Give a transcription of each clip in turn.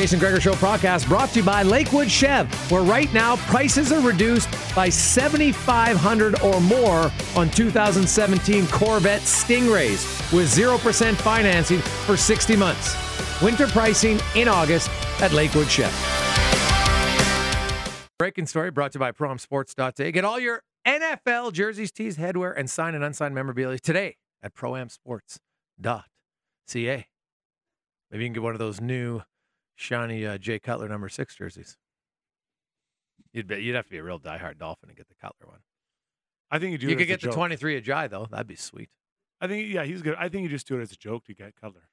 Jason Gregor Show podcast brought to you by Lakewood Chev, where right now prices are reduced by $7,500 or more on 2017 Corvette Stingrays with 0% financing for 60 months. Winter pricing in August at Lakewood Chev. Breaking story brought to you by ProAmSports.ca. Get all your NFL jerseys, tees, headwear, and signed and unsigned memorabilia today at ProAmSports.ca. Maybe you can get one of those new shiny Jay Cutler number 6 jerseys. You'd have to be a real diehard Dolphin to get the Cutler one. I think you could get the 23 Ajay though. That'd be sweet. I think he's good. I think you just do it as a joke to get Cutler.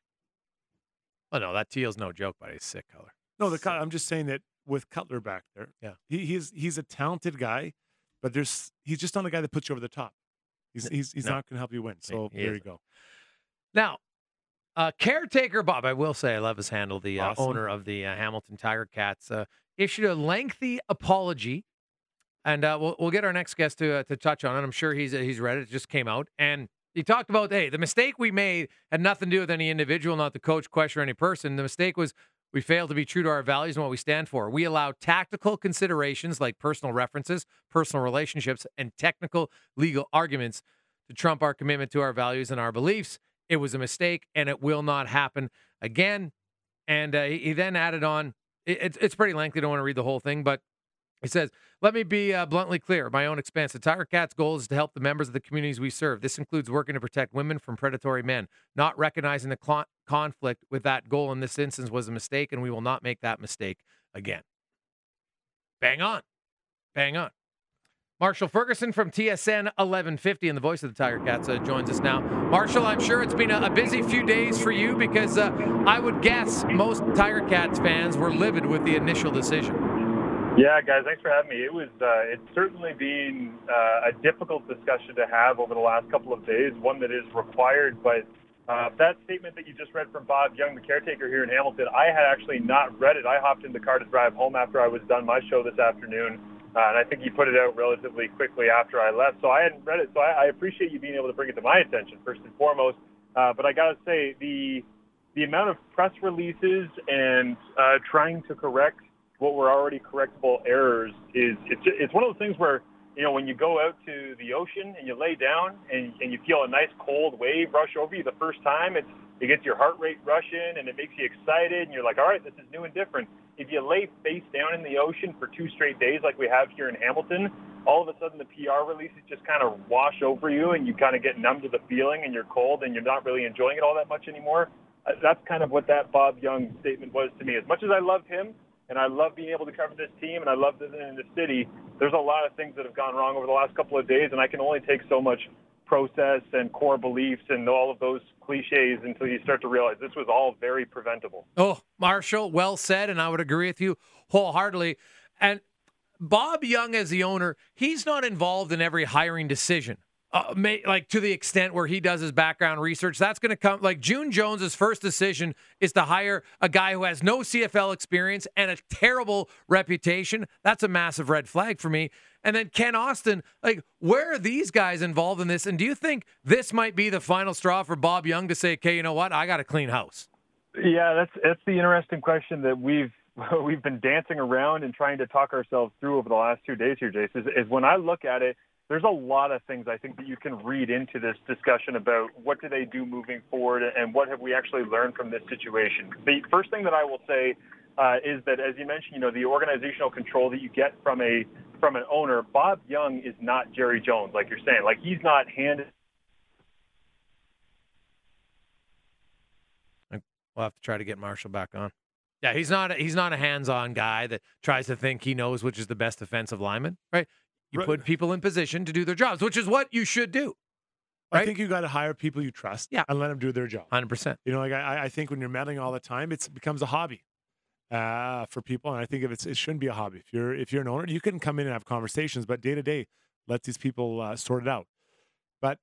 Oh no, that teal's no joke, but he's sick color. No, I'm just saying that with Cutler back there, yeah, he's a talented guy, but he's just not a guy that puts you over the top. He's not going to help you win. So there you go. Now, caretaker Bob, I will say I love his handle. The owner of the Hamilton Tiger Cats issued a lengthy apology, and we'll get our next guest to touch on it. I'm sure he's read it. It just came out, and he talked about, hey, the mistake we made had nothing to do with any individual, not the coach, question, or any person. The mistake was we failed to be true to our values and what we stand for. We allowed tactical considerations like personal references, personal relationships, and technical legal arguments to trump our commitment to our values and our beliefs. It was a mistake, and it will not happen again. And he then added on, it's pretty lengthy, I don't want to read the whole thing, but he says, let me be bluntly clear, my own expense. The Tiger Cats' goal is to help the members of the communities we serve. This includes working to protect women from predatory men. Not recognizing the conflict with that goal in this instance was a mistake, and we will not make that mistake again. Bang on. Bang on. Marshall Ferguson from TSN 1150 and the voice of the Tiger Cats joins us now. Marshall, I'm sure it's been a busy few days for you because I would guess most Tiger Cats fans were livid with the initial decision. Yeah, guys, thanks for having me. It's certainly been a difficult discussion to have over the last couple of days, one that is required, but that statement that you just read from Bob Young, the caretaker here in Hamilton, I had actually not read it. I hopped in the car to drive home after I was done my show this afternoon, and I think he put it out relatively quickly after I left, so I hadn't read it. So I appreciate you being able to bring it to my attention, first and foremost. But I got to say, the amount of press releases and trying to correct what were already correctable errors it's one of those things where, you know, when you go out to the ocean and you lay down and you feel a nice cold wave rush over you the first time, it gets your heart rate rushing and it makes you excited and you're like, all right, this is new and different. If you lay face down in the ocean for 2 straight days like we have here in Hamilton, all of a sudden the PR releases just kind of wash over you and you kind of get numb to the feeling and you're cold and you're not really enjoying it all that much anymore. That's kind of what that Bob Young statement was to me. As much as I love him, and I love being able to cover this team, and I love living in the city, there's a lot of things that have gone wrong over the last couple of days, and I can only take so much process and core beliefs and all of those cliches until you start to realize this was all very preventable. Oh, Marshall, well said, and I would agree with you wholeheartedly. And Bob Young, as the owner, he's not involved in every hiring decision. Like to the extent where he does his background research, that's going to come. Like June Jones's first decision is to hire a guy who has no CFL experience and a terrible reputation. That's a massive red flag for me. And then Ken Austin, like, where are these guys involved in this? And do you think this might be the final straw for Bob Young to say, okay, you know what, I got a clean house? Yeah, that's the interesting question that we've been dancing around and trying to talk ourselves through over the last 2 days here, Jace, is when I look at it, there's a lot of things I think that you can read into this discussion about what do they do moving forward and what have we actually learned from this situation. The first thing that I will say is that, as you mentioned, you know, the organizational control that you get from an owner, Bob Young is not Jerry Jones, like you're saying. Like, he's not handed. We'll have to try to get Marshall back on. Yeah, he's not a hands-on guy that tries to think he knows which is the best defensive lineman, right? You put people in position to do their jobs, which is what you should do. Right? I think you got to hire people you trust and let them do their job. 100%. You know, like I think when you're meddling all the time, it becomes a hobby for people. And I think it shouldn't be a hobby. If you're an owner, you can come in and have conversations, but day to day, let these people sort it out. But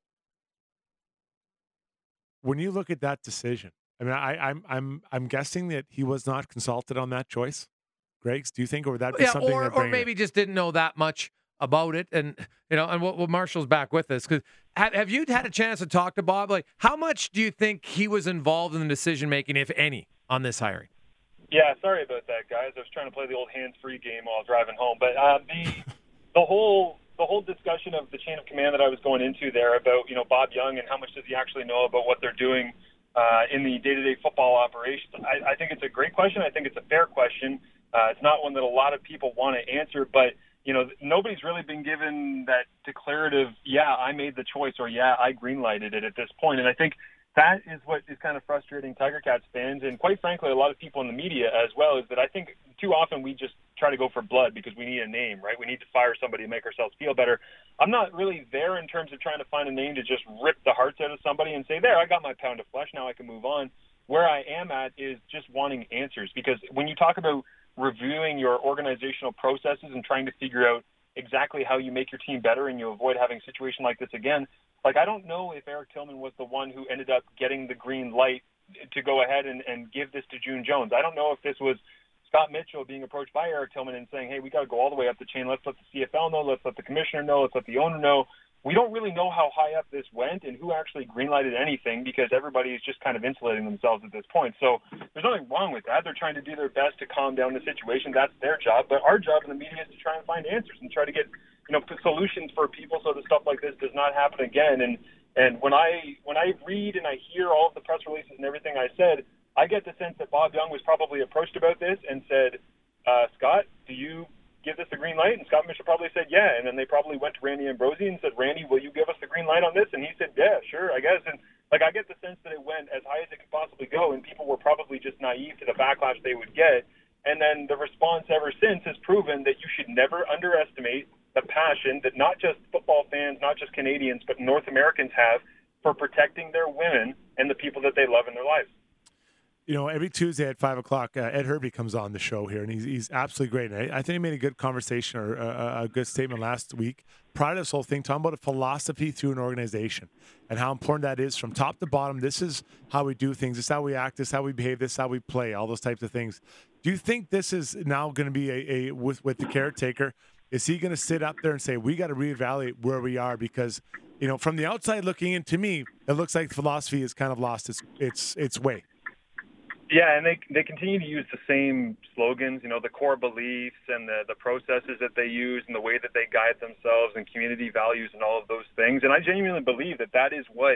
when you look at that decision, I mean, I'm guessing that he was not consulted on that choice. Greg's, do you think, or would that be something? Or maybe just didn't know that much about it, and you know, and what Marshall's back with us, because have you had a chance to talk to Bob? Like, how much do you think he was involved in the decision making, if any, on this hiring? Yeah, sorry about that, guys. I was trying to play the old hands-free game while driving home. But the whole discussion of the chain of command that I was going into there about Bob Young and how much does he actually know about what they're doing in the day-to-day football operations. I think it's a great question. I think it's a fair question. It's not one that a lot of people want to answer, but nobody's really been given that declarative, yeah, I made the choice, or yeah, I greenlighted it at this point. And I think that is what is kind of frustrating Tiger Cats fans, and quite frankly, a lot of people in the media as well, is that I think too often we just try to go for blood because we need a name, right? We need to fire somebody to make ourselves feel better. I'm not really there in terms of trying to find a name to just rip the hearts out of somebody and say, there, I got my pound of flesh, now I can move on. Where I am at is just wanting answers, because when you talk about reviewing your organizational processes and trying to figure out exactly how you make your team better and you avoid having a situation like this again, like, I don't know if Eric Tillman was the one who ended up getting the green light to go ahead and give this to June Jones. I don't know if this was Scott Mitchell being approached by Eric Tillman and saying, hey, we got to go all the way up the chain. Let's let the CFL know. Let's let the commissioner know. Let's let the owner know. We don't really know how high up this went and who actually greenlighted anything, because everybody is just kind of insulating themselves at this point. So there's nothing wrong with that. They're trying to do their best to calm down the situation. That's their job. But our job in the media is to try and find answers and try to get solutions for people so that stuff like this does not happen again. And when I read and I hear all of the press releases and everything I said, I get the sense that Bob Young was probably approached about this and said, Scott, do you give this the green light? And Scott Mitchell probably said, yeah. And then they probably went to Randy Ambrosie and said, Randy, will you give us the green light on this? And he said, yeah, sure, I guess. And I get the sense that it went as high as it could possibly go, and people were probably just naive to the backlash they would get. And then the response ever since has proven that you should never underestimate the passion that not just football fans, not just Canadians, but North Americans have for protecting their women and the people that they love in their lives. Every Tuesday at 5 o'clock, Ed Herby comes on the show here, and he's absolutely great. And I think he made a good conversation or a good statement last week prior to this whole thing, talking about a philosophy through an organization and how important that is from top to bottom. This is how we do things. This is how we act. This is how we behave. This is how we play, all those types of things. Do you think this is now going to be with the caretaker? Is he going to sit up there and say, we got to reevaluate where we are? Because, from the outside looking in, to me, it looks like philosophy has kind of lost its way. Yeah, and they continue to use the same slogans, the core beliefs and the processes that they use and the way that they guide themselves and community values and all of those things. And I genuinely believe that is what,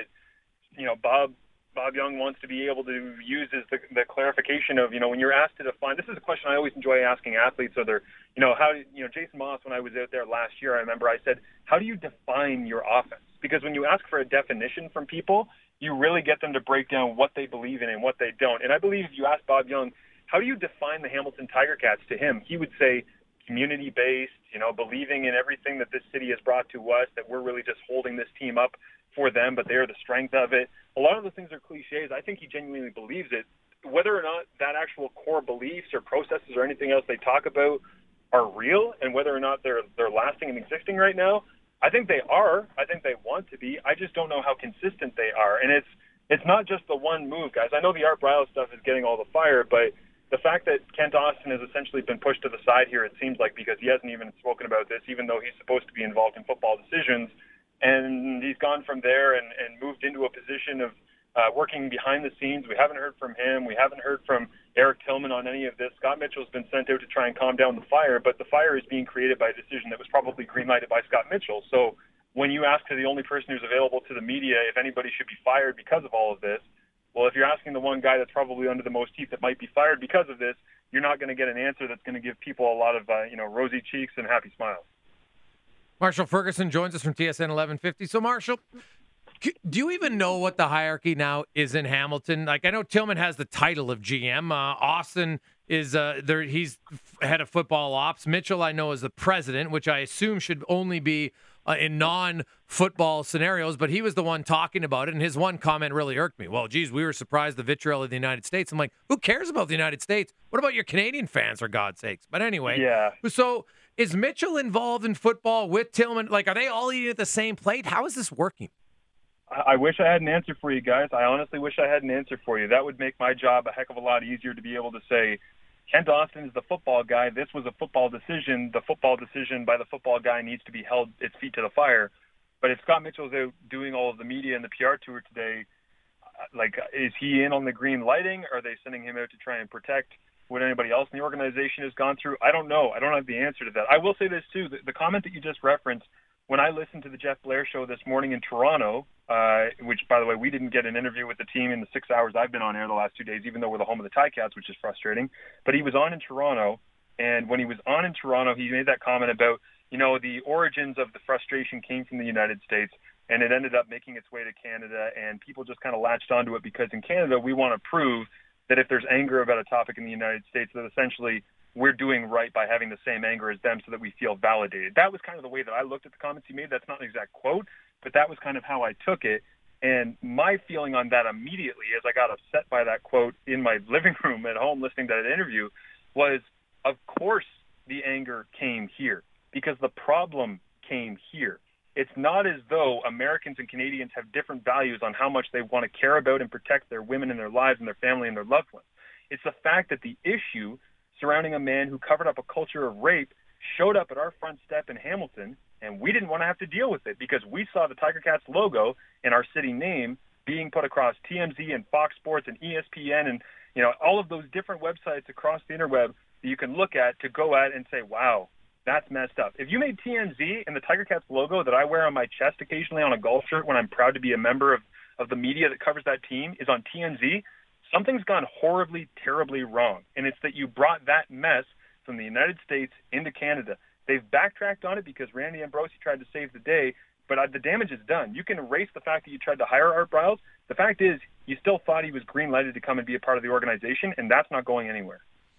Bob Young wants to be able to use as the clarification of, when you're asked to define. This is a question I always enjoy asking athletes. So they're, Jason Moss, when I was out there last year, I remember I said, how do you define your offense? Because when you ask for a definition from people, you really get them to break down what they believe in and what they don't. And I believe if you ask Bob Young, how do you define the Hamilton Tiger Cats, to him, he would say community-based, believing in everything that this city has brought to us, that we're really just holding this team up for them, but they're the strength of it. A lot of the things are cliches. I think he genuinely believes it. Whether or not that actual core beliefs or processes or anything else they talk about are real, and whether or not they're lasting and existing right now, I think they are. I think they want to be. I just don't know how consistent they are. And it's not just the one move, guys. I know the Art Briles stuff is getting all the fire, but the fact that Kent Austin has essentially been pushed to the side here, it seems like, because he hasn't even spoken about this, even though he's supposed to be involved in football decisions. And he's gone from there and moved into a position of working behind the scenes. We haven't heard from him. We haven't heard from Eric Tillman on any of this. Scott Mitchell's been sent out to try and calm down the fire, but the fire is being created by a decision that was probably green-lighted by Scott Mitchell. So when you ask to the only person who's available to the media if anybody should be fired because of all of this, well, if you're asking the one guy that's probably under the most heat that might be fired because of this, you're not going to get an answer that's going to give people a lot of rosy cheeks and happy smiles. Marshall Ferguson joins us from TSN 1150. So, Marshall, do you even know what the hierarchy now is in Hamilton? Like, I know Tillman has the title of GM. Austin is he's head of football ops. Mitchell, I know, is the president, which I assume should only be in non-football scenarios, but he was the one talking about it, and his one comment really irked me. Well, geez, we were surprised the vitriol of the United States. I'm like, who cares about the United States? What about your Canadian fans, for God's sakes? But anyway, yeah. So is Mitchell involved in football with Tillman? Like, are they all eating at the same plate? How is this working? I wish I had an answer for you guys. I honestly wish I had an answer for you. That would make my job a heck of a lot easier to be able to say, Kent Austin is the football guy. This was a football decision. The football decision by the football guy needs to be held its feet to the fire. But if Scott Mitchell's out doing all of the media and the PR tour today, like, is he in on the green lighting? Are they sending him out to try and protect what anybody else in the organization has gone through. I don't know. I don't have the answer to that. I will say this too, the comment that you just referenced, when I listened to the Jeff Blair show this morning in Toronto, which, by the way, we didn't get an interview with the team in the 6 hours I've been on air the last 2 days, even though we're the home of the Ticats, which is frustrating. But he was on in Toronto, and when he was on in Toronto, he made that comment about, the origins of the frustration came from the United States, and it ended up making its way to Canada, and people just kind of latched onto it because in Canada we want to prove that if there's anger about a topic in the United States, that essentially we're doing right by having the same anger as them so that we feel validated. That was kind of the way that I looked at the comments he made. That's not an exact quote, but that was kind of how I took it. And my feeling on that immediately, as I got upset by that quote in my living room at home listening to that interview, was, of course, the anger came here because the problem came here. It's not as though Americans and Canadians have different values on how much they want to care about and protect their women and their lives and their family and their loved ones. It's the fact that the issue surrounding a man who covered up a culture of rape showed up at our front step in Hamilton, and we didn't want to have to deal with it because we saw the Tiger Cats logo and our city name being put across TMZ and Fox Sports and ESPN and all of those different websites across the interweb that you can look at to go at and say, wow, that's messed up. If you made TMZ and the Tiger Cats logo that I wear on my chest occasionally on a golf shirt when I'm proud to be a member of the media that covers that team is on TMZ, something's gone horribly, terribly wrong. And it's that you brought that mess from the United States into Canada. They've backtracked on it because Randy Ambrosie tried to save the day, but the damage is done. You can erase the fact that you tried to hire Art Briles. The fact is you still thought he was green-lighted to come and be a part of the organization, and that's not going anywhere.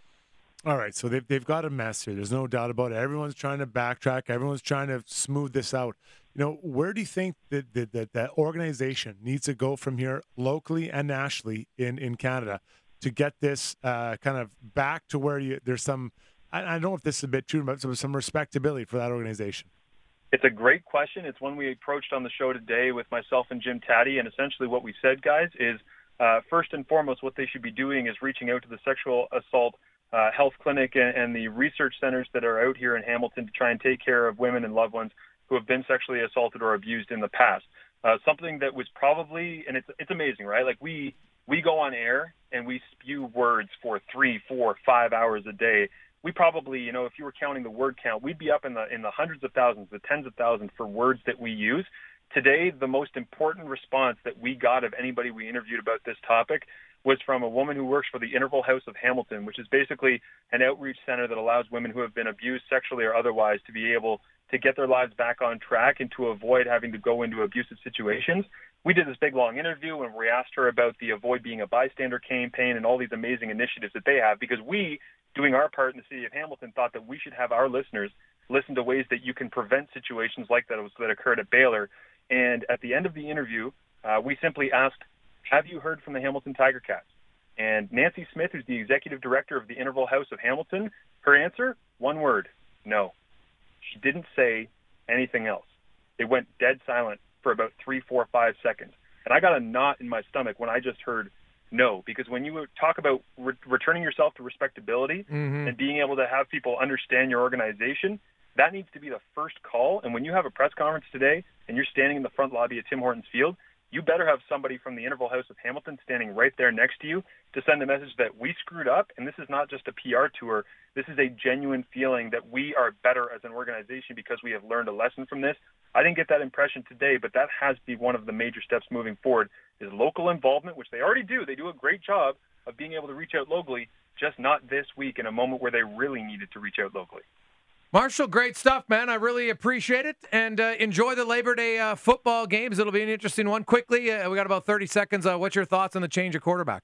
All right, so they've got a mess here. There's no doubt about it. Everyone's trying to backtrack. Everyone's trying to smooth this out. Where do you think that organization needs to go from here locally and nationally in Canada to get this kind of back to where there's some, I don't know if this is a bit true, but some respectability for that organization? It's a great question. It's one we approached on the show today with myself and Jim Taddy, and essentially what we said, guys, is first and foremost what they should be doing is reaching out to the sexual assault health clinic and the research centers that are out here in Hamilton to try and take care of women and loved ones who have been sexually assaulted or abused in the past. Something that was probably, and it's amazing, right? Like we go on air and we spew words for 3, 4, 5 hours a day. We probably, if you were counting the word count, we'd be up in the hundreds of thousands, the tens of thousands for words that we use. Today, the most important response that we got of anybody we interviewed about this topic was from a woman who works for the Interval House of Hamilton, which is basically an outreach center that allows women who have been abused sexually or otherwise to be able to get their lives back on track and to avoid having to go into abusive situations. We did this big, long interview, and we asked her about the Avoid Being a Bystander campaign and all these amazing initiatives that they have, because we, doing our part in the city of Hamilton, thought that we should have our listeners listen to ways that you can prevent situations like that occurred at Baylor. And at the end of the interview, we simply asked, have you heard from the Hamilton Tiger Cats? And Nancy Smith, who's the executive director of the Interval House of Hamilton, her answer, one word, no. She didn't say anything else. It went dead silent for about 3, 4, 5 seconds. And I got a knot in my stomach when I just heard no, because when you talk about returning yourself to respectability and being able to have people understand your organization, that needs to be the first call. And when you have a press conference today and you're standing in the front lobby at Tim Hortons Field, you better have somebody from the Interval House of Hamilton standing right there next to you to send a message that we screwed up, and this is not just a PR tour. This is a genuine feeling that we are better as an organization because we have learned a lesson from this. I didn't get that impression today, but that has to be one of the major steps moving forward, is local involvement, which they already do. They do a great job of being able to reach out locally, just not this week in a moment where they really needed to reach out locally. Marshall, great stuff, man. I really appreciate it. And enjoy the Labor Day football games. It'll be an interesting one. Quickly, we got about 30 seconds. What's your thoughts on the change of quarterback?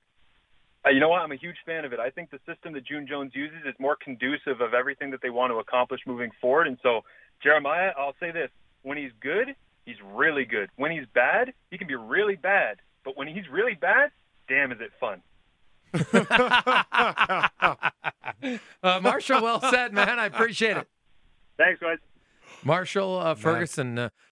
You know what? I'm a huge fan of it. I think the system that June Jones uses is more conducive of everything that they want to accomplish moving forward. And so, Jeremiah, I'll say this. When he's good, he's really good. When he's bad, he can be really bad. But when he's really bad, damn, is it fun. Marshall, well said, man. I appreciate it. Thanks, guys. Marshall Ferguson,